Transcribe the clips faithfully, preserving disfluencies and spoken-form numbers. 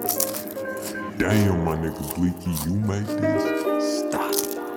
Damn, my nigga Bleaky, you make this? Stop.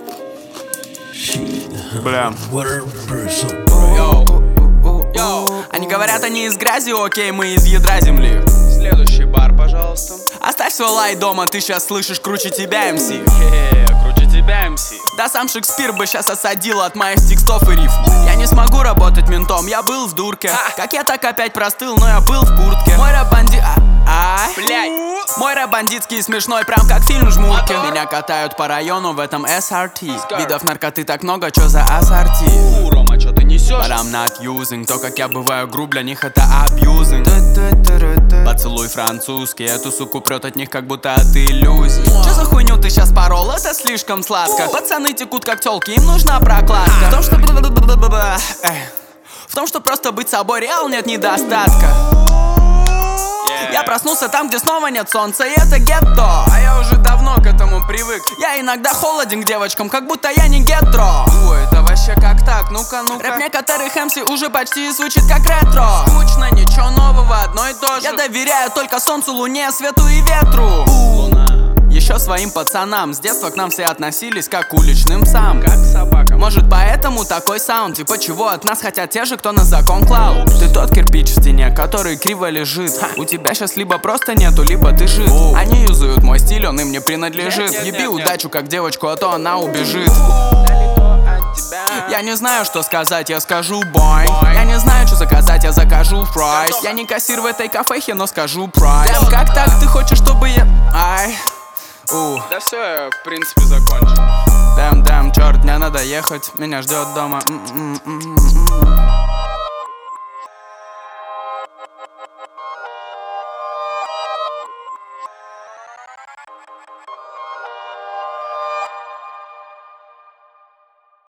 Бля. Йоу. Йоу. Они говорят, они из грязи, окей, мы из ядра земли. Следующий бар, пожалуйста. Оставь свой лай дома, ты сейчас слышишь круче тебя, эм си. Хе-хе, круче тебя, эм си. Да сам Шекспир бы сейчас осадил от моих текстов и рифм. Я не смогу работать ментом, я был в дурке. Как я так опять простыл, но я был в куртке. Мой рэп банди... А, Блядь. Мой рэп бандитский смешной, прям как фильм «Жмурки». Меня катают по району в этом эс ар ти. Видов наркоты так много, чё за ассорти? У, Рома, чё ты несёшь? But I'm not using. То, как я бываю груб, для них это абьюзинг. Поцелуй французский, эту суку прёт от них, как будто от иллюзий. Чё за хуйню ты сейчас порол? Это слишком сладко. Пацаны текут как тёлки, им нужна прокладка. В том, что... В том, что просто быть собой реал нет недостатка. Я проснулся там, где снова нет солнца, и это гетто. А я уже давно к этому привык. Я иногда холоден к девочкам, как будто я не гетро. Ой, это вообще как так? Ну-ка, ну-ка. Рэп некоторых эм си уже почти звучит как ретро. Скучно, ничего нового, одно и то же. Я доверяю только солнцу, луне, свету и ветру. Луна. Еще своим пацанам. С детства к нам все относились как к уличным псам. Как собака. Может, поэтому такой саунд. Типа чего от нас хотят те же, кто на закон клал. Ты тот кирпич в стене, который криво лежит. У тебя сейчас либо просто нету, либо ты жив. Они юзают мой стиль, он им не принадлежит. Нет, нет, Еби нет, нет. удачу как девочку, а то она убежит. Далеко от тебя. Я не знаю, что сказать, я скажу бой. Я не знаю, что заказать, я закажу фрайс. Я не кассир в этой кафехе, но скажу прайс. Дэм, как так, ты хочешь, чтобы я... Ай... У. Да все, я в принципе закончил. Дэм, дэм, черт, мне надо ехать. Меня ждет дома. М-м-м-м-м.